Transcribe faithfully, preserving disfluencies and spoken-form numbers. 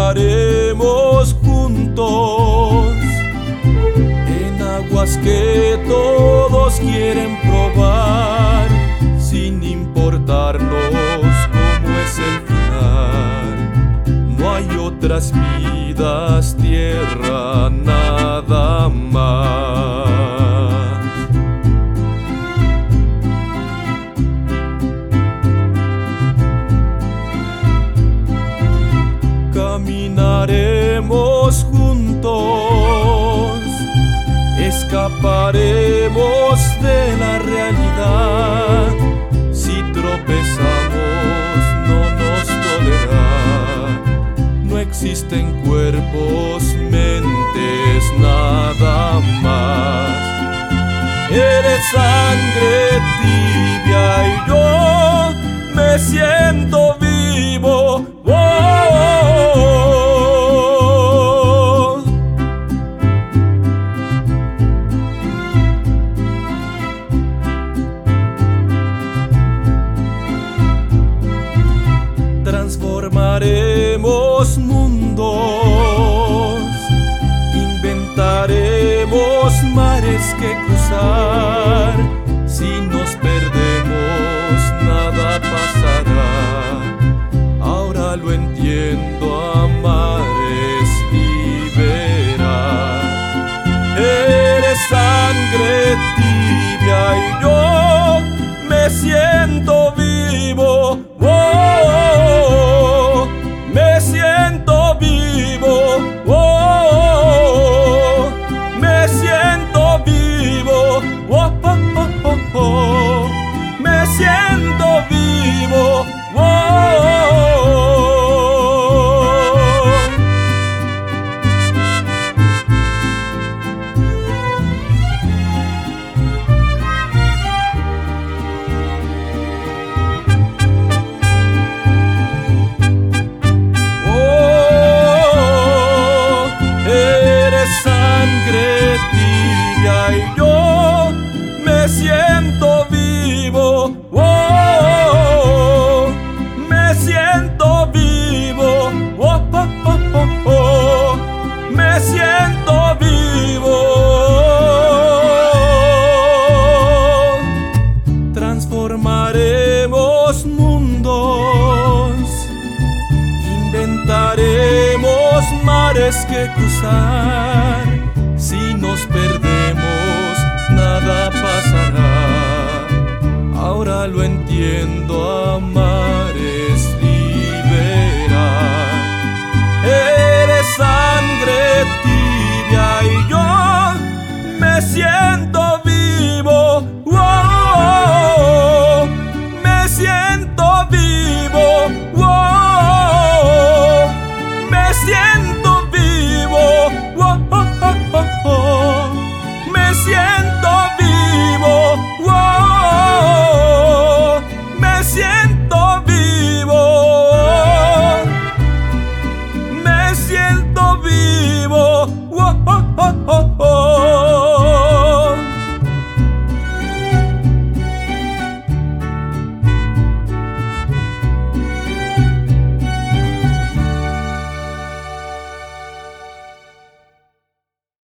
navegaremos juntos en aguas que todos quieren probar, sin importarnos cómo es el final. No hay otras vidas, tierra, nada más. Caminaremos juntos, escaparemos de la realidad. Si tropezamos no nos dolerá. No existen cuerpos, mentes, nada más. Eres sangre tibia y yo me siento vivo. Oh, oh, oh. Transformaremos mundos, inventaremos mares que cruzar. Si nos perdemos, nada pasará. Ahora lo entiendo, amar es liberar. Eres sangre tibia y yo me siento vivo. Oh, oh, oh. Me siento vivo. Oh, oh, oh. Me siento vivo. Oh, oh, oh, oh, oh. Me siento vivo. Oh, oh, oh. Sangre tibia y yo me siento vivo. Oh, oh, oh. Me siento vivo. Oh, oh, oh, oh, oh. Me siento vivo. Transformaremos mundos, inventaremos mares que cruzar. Si nos perdemos, nada pasará. Ahora lo entiendo, amar es